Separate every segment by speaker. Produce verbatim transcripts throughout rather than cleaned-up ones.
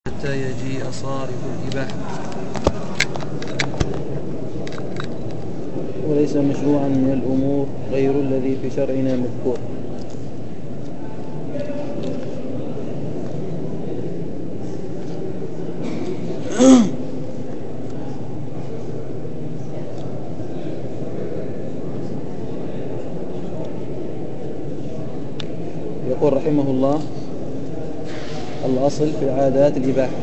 Speaker 1: حتى يجيء صارف الإباحة.
Speaker 2: وليس مشروعا من الأمور غير الذي في شرعنا مذكور. يقول رحمه الله: الأصل في العادات الإباحة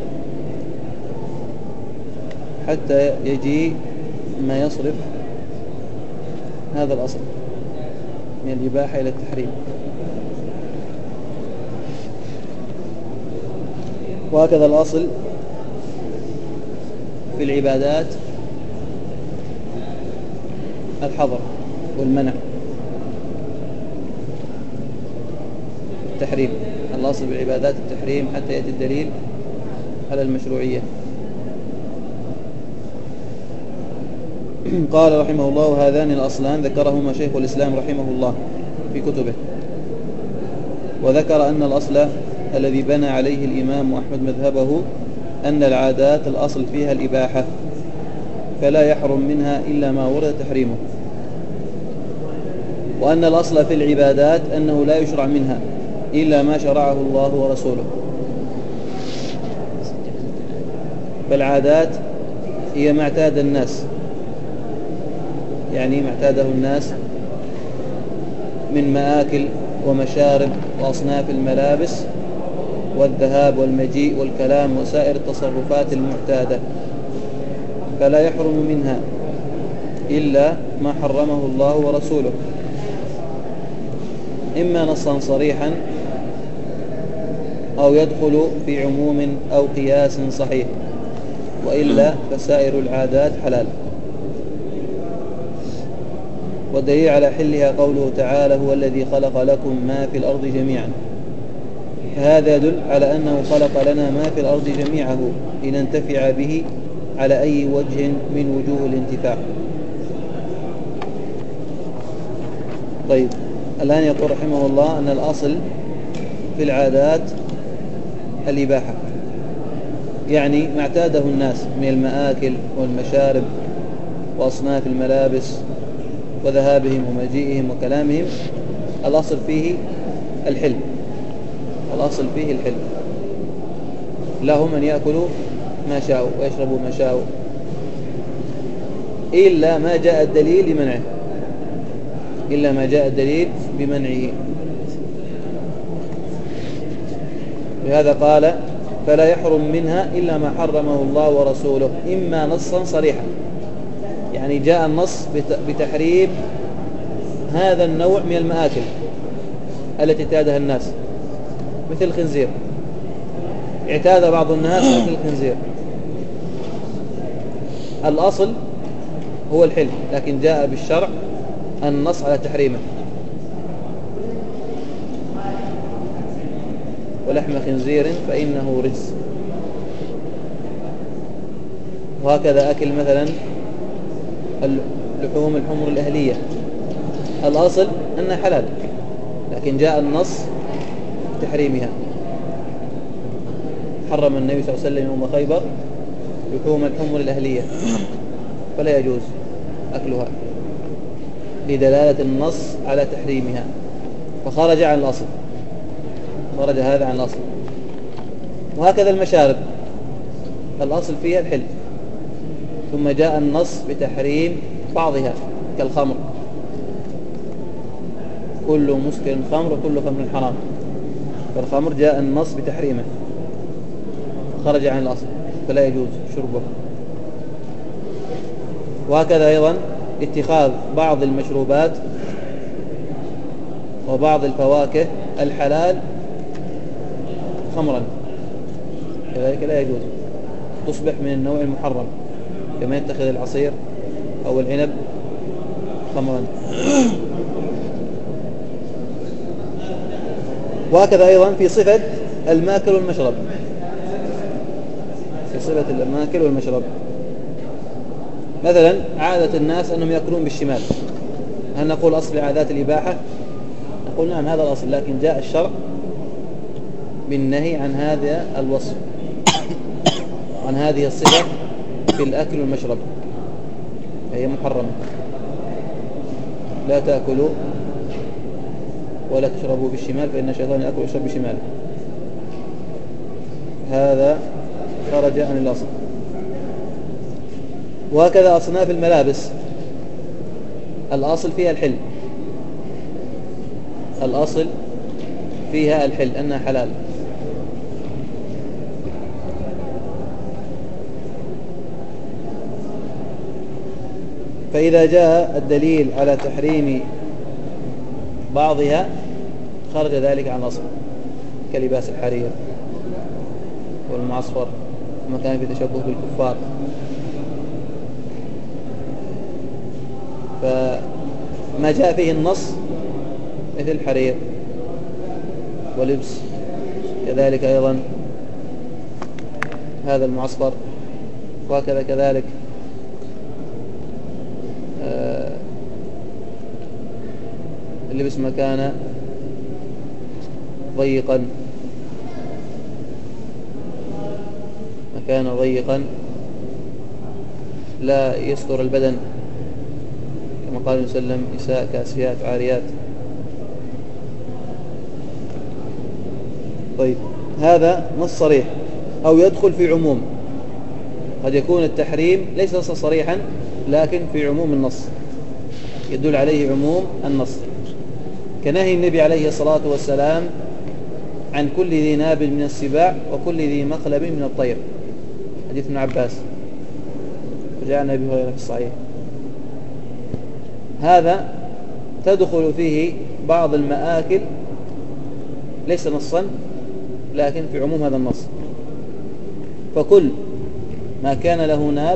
Speaker 2: حتى يجي ما يصرف هذا الأصل من الإباحة إلى التحريم. وهكذا الأصل في العبادات الحظر والمنع، التحريم. الأصل في العبادات التحريم حتى يأتي الدليل على المشروعية. قال رحمه الله: هذان الأصلان ذكرهما شيخ الإسلام رحمه الله في كتبه، وذكر أن الأصل الذي بنى عليه الإمام أحمد مذهبه أن العادات الأصل فيها الإباحة، فلا يحرم منها إلا ما ورد تحريمه، وأن الأصل في العبادات أنه لا يشرع منها إلا ما شرعه الله ورسوله. فالعادات هي ما اعتاد الناس، يعني ما اعتاده الناس من مآكل ومشارب وأصناف الملابس والذهاب والمجيء والكلام وسائر التصرفات المعتادة، فلا يحرم منها إلا ما حرمه الله ورسوله، إما نصا صريحا أو يدخل في عموم أو قياس صحيح، وإلا فسائر العادات حلال. والدليل على حلها قوله تعالى: هو الذي خلق لكم ما في الأرض جميعا. هذا يدل على أنه خلق لنا ما في الأرض جميعه لننتفع به على أي وجه من وجوه الانتفاع. طيب، الآن يقول رحمه الله أن الأصل في العادات الإباحة، يعني ما اعتاده الناس من المآكل والمشارب وأصناف الملابس وذهابهم ومجيئهم وكلامهم، الأصل فيه الحل. الأصل فيه الحل، لهم أن يأكلوا ما شاءوا ويشربوا ما شاءوا، إلا ما جاء الدليل لمنعه إلا ما جاء الدليل بمنعه. لهذا قال: فلا يحرم منها إلا ما حرمه الله ورسوله، إما نصا صريحا، يعني جاء النص بتحريم هذا النوع من المآكل التي اعتادها الناس، مثل الخنزير. اعتاد بعض الناس مثل الخنزير. الأصل هو الحل، لكن جاء بالشرع النص على تحريمه. ولحم خنزير فإنه رجس. وهكذا أكل مثلا اللحوم الحمر الأهلية، الأصل أنها حلال، لكن جاء النص بتحريمها. حرم النبي صلى الله عليه وسلم يوم خيبر لحوم الحمر الأهلية، فلا يجوز أكلها لدلالة النص على تحريمها، فخرج عن الأصل، خرج هذا عن الأصل. وهكذا المشارب، الأصل فيها الحل، ثم جاء النص بتحريم بعضها كالخمر: كل مسكر خمر وكل خمر حرام. فالخمر جاء النص بتحريمه، خرج عن الأصل، فلا يجوز شربه. وهكذا أيضا اتخاذ بعض المشروبات وبعض الفواكه الحلال خمرا، كذلك لا يجوز، تصبح من النوع المحرم، كما يتخذ العصير أو العنب خمرا. وهكذا أيضا في صفة الماكل والمشرب، في صفة الماكل والمشرب، مثلا عادة الناس أنهم يأكلون بالشمال، هل نقول أصل عادات الإباحة؟ نقول نعم، هذا الأصل، لكن جاء الشرع بالنهي عن هذا الوصف، عن هذه الصفة في الأكل والمشرب، هي محرمة. لا تأكلوا ولا تشربوا بالشمال فإن الشيطان يأكل ويشرب بشماله. هذا خرج عن الأصل. وهكذا أصناف الملابس، الأصل فيها الحل، الأصل فيها الحل أنها حلال. فإذا جاء الدليل على تحريم بعضها خرج ذلك عن الأصل، كلباس الحرير والمعصفر وما كان في تشبه بالكفار. فما جاء فيه النص مثل الحرير ولبس، كذلك أيضا هذا المعصفر، وهكذا كذلك اللبس مكان ضيقا مكان ضيقا لا يستر البدن، كما قال النبي صلى الله عليه وسلم: نساء كاسيات عاريات. طيب، هذا نص صريح أو يدخل في عموم. قد يكون التحريم ليس نصا صريحا لكن في عموم النص، يدل عليه عموم النص، كنهي النبي عليه الصلاة والسلام عن كل ذي ناب من السباع وكل ذي مخلب من الطير، حديث ابن عباس وجاء عن أبي هريرة في الصحيح. هذا تدخل فيه بعض المآكل ليس نصا لكن في عموم هذا النص. فكل ما كان له ناب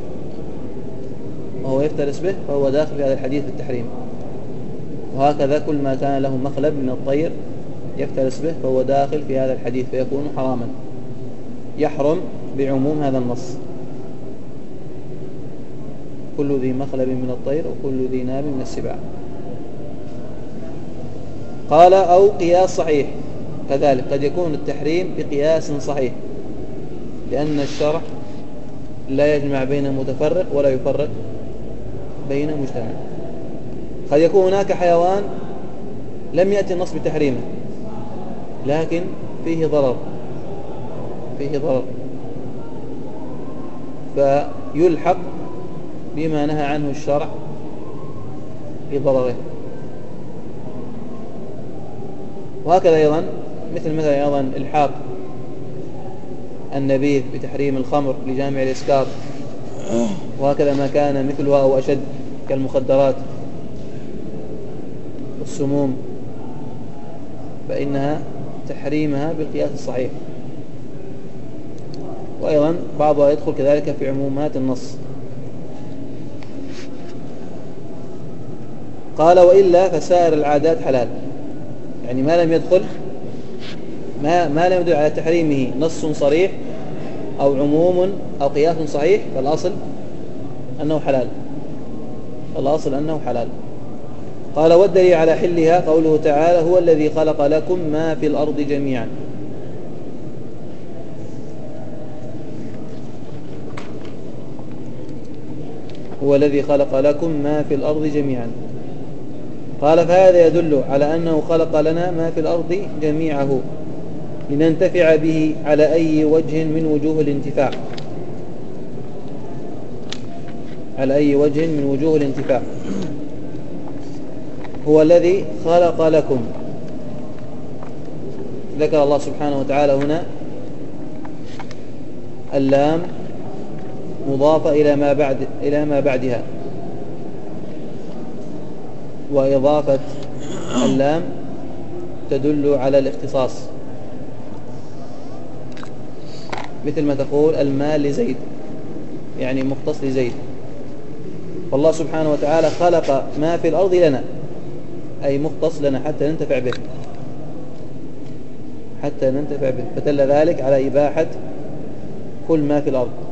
Speaker 2: وهو يفترس به فهو داخل في هذا الحديث بالتحريم، وهكذا كل ما كان له مخلب من الطير يفترس به فهو داخل في هذا الحديث فيكون حراما، يحرم بعموم هذا النص. كل ذي مخلب من الطير وكل ذي ناب من السباع. قال: أو قياس صحيح، كذلك قد يكون التحريم بقياس صحيح، لأن الشرع لا يجمع بين متفرق ولا يفرق بين مجتمع. قد يكون هناك حيوان لم يأتي النص بتحريمه لكن فيه ضرر فيه ضرر فيلحق بما نهى عنه الشرع بضرره. وهكذا أيضا مثل مثلا أيضا الحاق النبيذ بتحريم الخمر لجامع الإسكار، وهكذا ما كان مثلها أو أشد كالمخدرات والسموم، فإنها تحريمها بالقياس الصحيح. وأيضا بعضها يدخل كذلك في عمومات النص. قال: وإلا فسائر العادات حلال، يعني ما لم يدخل ما, ما لم يدل على تحريمه نص صريح أو عموم أو قياس صحيح فالأصل أنه حلال، الأصل أنه حلال. قال: والدليل على حلها قوله تعالى: هو الذي خلق لكم ما في الأرض جميعا. هو الذي خلق لكم ما في الأرض جميعا. قال: فهذا يدل على أنه خلق لنا ما في الأرض جميعه لننتفع به على أي وجه من وجوه الانتفاع على أي وجه من وجوه الانتفاع. هو الذي خلق لكم، ذكر الله سبحانه وتعالى هنا اللام مضافة إلى ما بعد إلى ما بعدها، وإضافة اللام تدل على الاختصاص، مثل ما تقول المال لزيد، يعني مختص لزيد. والله سبحانه وتعالى خلق ما في الأرض لنا، أي مختص لنا حتى ننتفع به حتى ننتفع به فدل ذلك على إباحة كل ما في الأرض.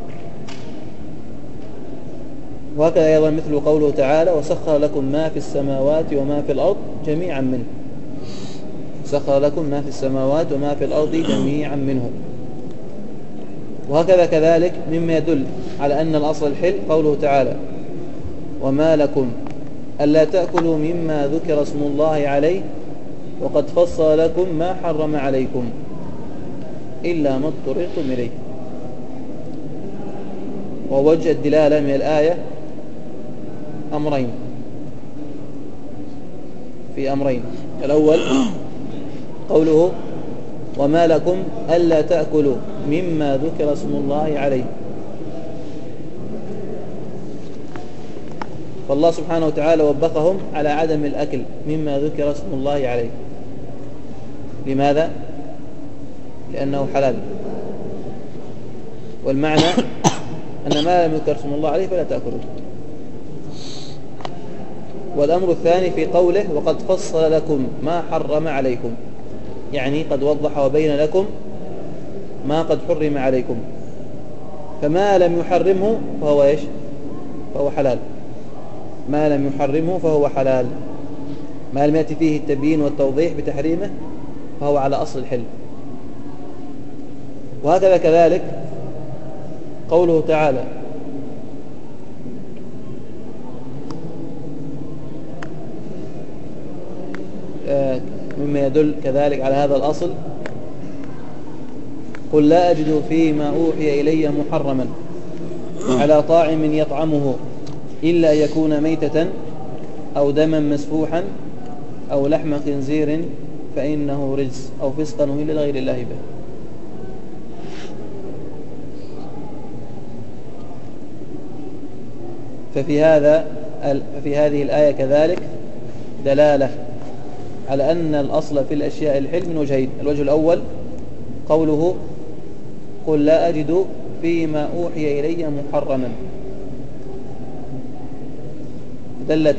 Speaker 2: وهكذا أيضا مثل قوله تعالى: وسخر لكم ما في السماوات وما في الأرض جميعا منه. سخر لكم ما في السماوات وما في الأرض جميعا منه. وهكذا كذلك مما يدل على أن الأصل الحل قوله تعالى وما لكم ألا تأكلوا مما ذكر اسم الله عليه وقد فصل لكم ما حرم عليكم إلا ما اضطررتم إليه. ووجه الدلالة من الآية أمرين في أمرين. الأول قوله وما لكم ألا تأكلوا مما ذكر اسم الله عليه، فالله سبحانه وتعالى وبخهم على عدم الأكل مما ذكر اسم الله عليه. لماذا؟ لأنه حلال، والمعنى أن ما لم يذكر اسم الله عليه فلا تأكلوا. والأمر الثاني في قوله وقد فصل لكم ما حرم عليكم، يعني قد وضح وبين لكم ما قد حرم عليكم، فما لم يحرمه فهو إيش؟ فهو حلال. ما لم يحرمه فهو حلال، ما لم يأتي فيه التبيين والتوضيح بتحريمه فهو على أصل الحل. وهكذا كذلك قوله تعالى مما يدل كذلك على هذا الأصل قل لا أجد فيما أوحي إلي محرما على طاعم يطعمه إلا يكون ميتة أو دما مسفوحا أو لحم خنزير فإنه رجس أو فسقا أهل لغير الله به. ففي هذا في هذه الآية كذلك دلالة على أن الأصل في الأشياء الحل من وجهين. الوجه الأول قوله قل لا أجد فيما أوحي إلي محرما، دلت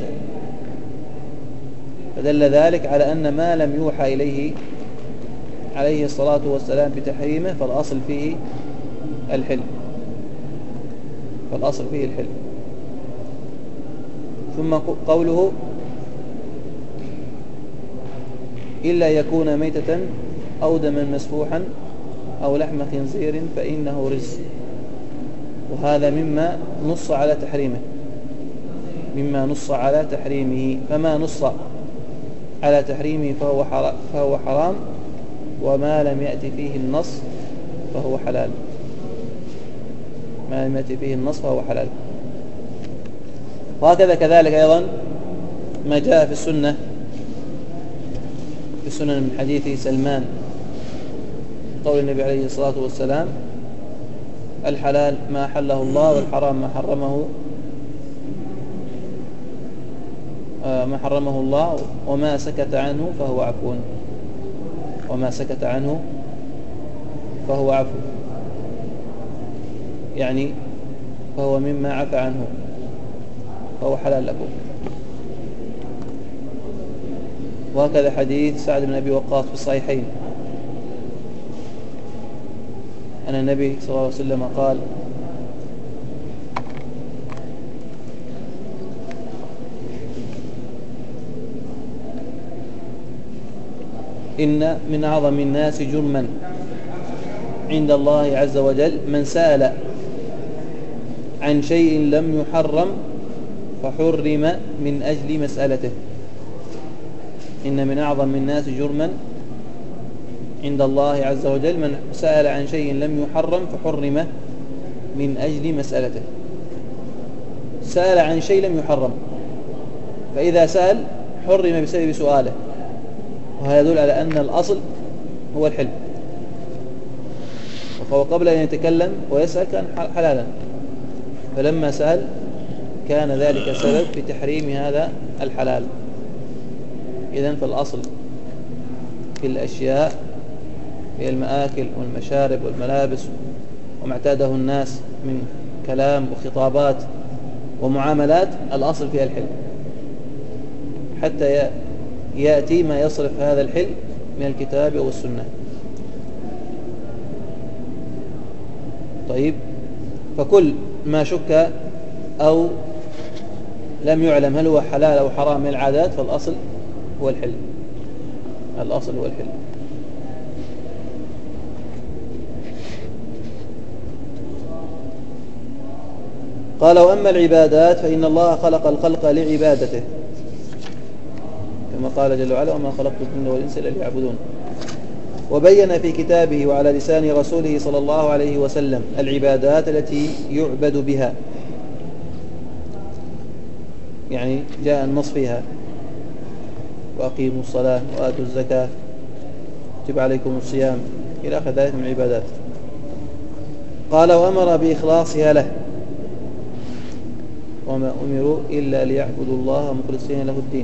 Speaker 2: فدل ذلك على أن ما لم يوحى إليه عليه الصلاة والسلام بتحريمه فالأصل فيه الحل، فالأصل فيه الحل. ثم قوله إلا يكون ميتة أو دما مسفوحا أو لحم خنزير فإنه رجس، وهذا مما نص على تحريمه، مما نص على تحريمه. فما نص على تحريمه فهو حرام, فهو حرام وما لم يأتي فيه النص فهو حلال، ما لم يأتي فيه النص فهو حلال. وهكذا كذلك أيضا ما جاء في السنة في السنن من حديث سلمان قول النبي عليه الصلاة والسلام الحلال ما حله الله والحرام ما حرمه ما حرمه الله وما سكت عنه فهو عفو، وما سكت عنه فهو عفو، يعني فهو مما عفى عنه فهو حلال لكم. وهكذا حديث سعد بن أبي وقاص في الصحيحين أن النبي صلى الله عليه وسلم قال إن من أعظم الناس جرما عند الله عز وجل من سأل عن شيء لم يحرم فحرم من أجل مسألته. إن من أعظم الناس جرما عند الله عز وجل من سأل عن شيء لم يحرم فحرم من أجل مسألته. سأل عن شيء لم يحرم، فإذا سأل حرم بسبب سؤاله، وهذا يدل على أن الأصل هو الحل، فهو قبل أن يتكلم ويسأل كان حلالا، فلما سأل كان ذلك سبب في تحريم هذا الحلال. إذن فالأصل في الأشياء هي المآكل والمشارب والملابس وما اعتاده الناس من كلام وخطابات ومعاملات، الأصل فيها الحل حتى يأتي ما يصرف هذا الحل من الكتاب والسنة. طيب، فكل ما شك أو لم يعلم هل هو حلال أو حرام من العادات فالأصل هو الحل، الأصل هو الحل. قال: وأما العبادات فإن الله خلق الخلق لعبادته، كما قال جل وعلا: وما خلقت الجن والإنس إلا ليعبدون. وبين في كتابه وعلى لسان رسوله صلى الله عليه وسلم العبادات التي يعبد بها، يعني جاء النص فيها: وأقيموا الصلاة وآتوا الزكاة، كتب عليكم الصيام، إلى آخر ذلك من العبادات. قال: وأمر بإخلاصها له، وما أمروا إلا ليعبدوا الله مخلصين له الدين.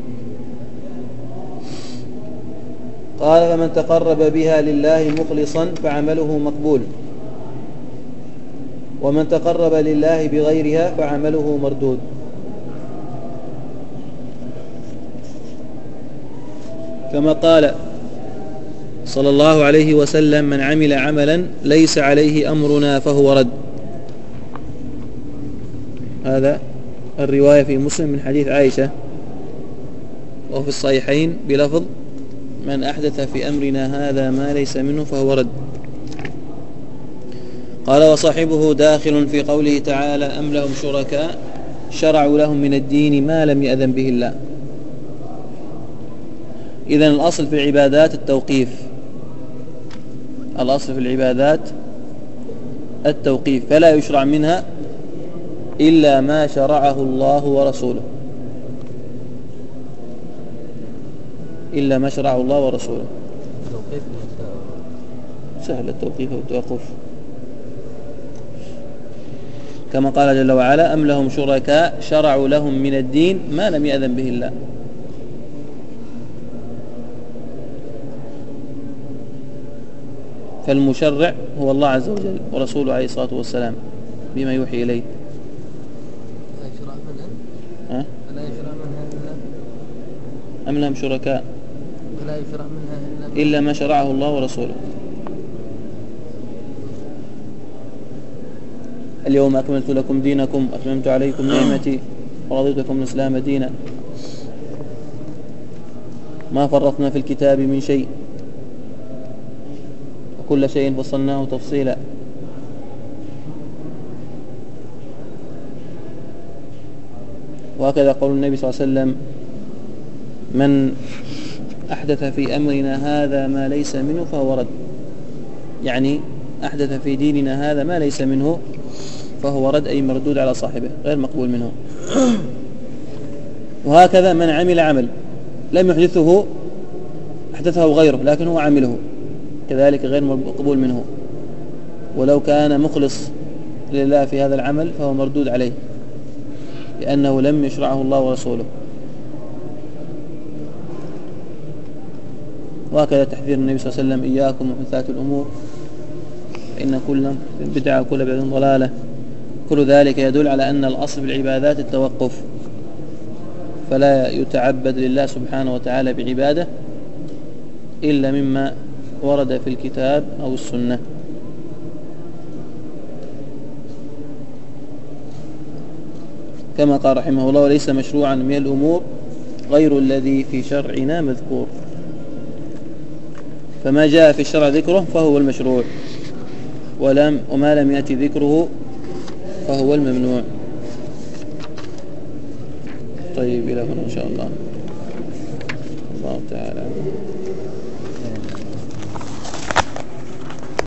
Speaker 2: قال: فمن تقرب بها لله مخلصا فعمله مقبول، ومن تقرب لله بغيرها فعمله مردود. كما قال صلى الله عليه وسلم: من عمل عملا ليس عليه أمرنا فهو رد. هذا الرواية في مسلم من حديث عائشة، وفي الصحيحين بلفظ: من أحدث في أمرنا هذا ما ليس منه فهو رد. قال: وصاحبه داخل في قوله تعالى: أم لهم شركاء شرعوا لهم من الدين ما لم يأذن به الله. إذن الأصل في العبادات التوقيف، الأصل في العبادات التوقيف، فلا يشرع منها إلا ما شرعه الله ورسوله، إلا ما شرعه الله ورسوله. سهل التوقيف والتوقف، كما قال جل وعلا: أم لهم شركاء شرعوا لهم من الدين ما لم يأذن به الله. فالمشرع هو الله عز وجل ورسوله عليه الصلاة والسلام بما يوحي إليه.
Speaker 1: لا يشرع منها
Speaker 2: ها؟
Speaker 1: لا يشرع منها إلا
Speaker 2: أم لهم شركاء
Speaker 1: لا يشرع منها إلا
Speaker 2: إلا ما شرعه الله ورسوله. اليوم أكملت لكم دينكم وأتممت عليكم نعمتي ورضيت لكم الإسلام دينا، ما فرطنا في الكتاب من شيء وكل شيء فصلناه تفصيلا. وهكذا قول النبي صلى الله عليه وسلم: من أحدث في أمرنا هذا ما ليس منه فهو رد، يعني أحدث في ديننا هذا ما ليس منه فهو رد، أي مردود على صاحبه غير مقبول منه. وهكذا من عمل عمل لم يحدثه أحدثه غيره لكن هو عمله، كذلك غير مقبول منه، ولو كان مخلص لله في هذا العمل فهو مردود عليه لأنه لم يشرعه الله ورسوله. وهكذا تحذير النبي صلى الله عليه وسلم: إياكم ومحدثات الأمور فإن كل بدعة وكل بدعة ضلالة. كل ذلك يدل على أن الأصل بالعبادات التوقف، فلا يتعبد لله سبحانه وتعالى بعبادة إلا مما ورد في الكتاب أو السنة. كما قال رحمه الله: وليس مشروعا من الأمور غير الذي في شرعنا مذكور. فما جاء في الشرع ذكره فهو المشروع، ولم وما لم يأتي ذكره فهو الممنوع. طيب، إلى هنا إن شاء الله. الله تعالى.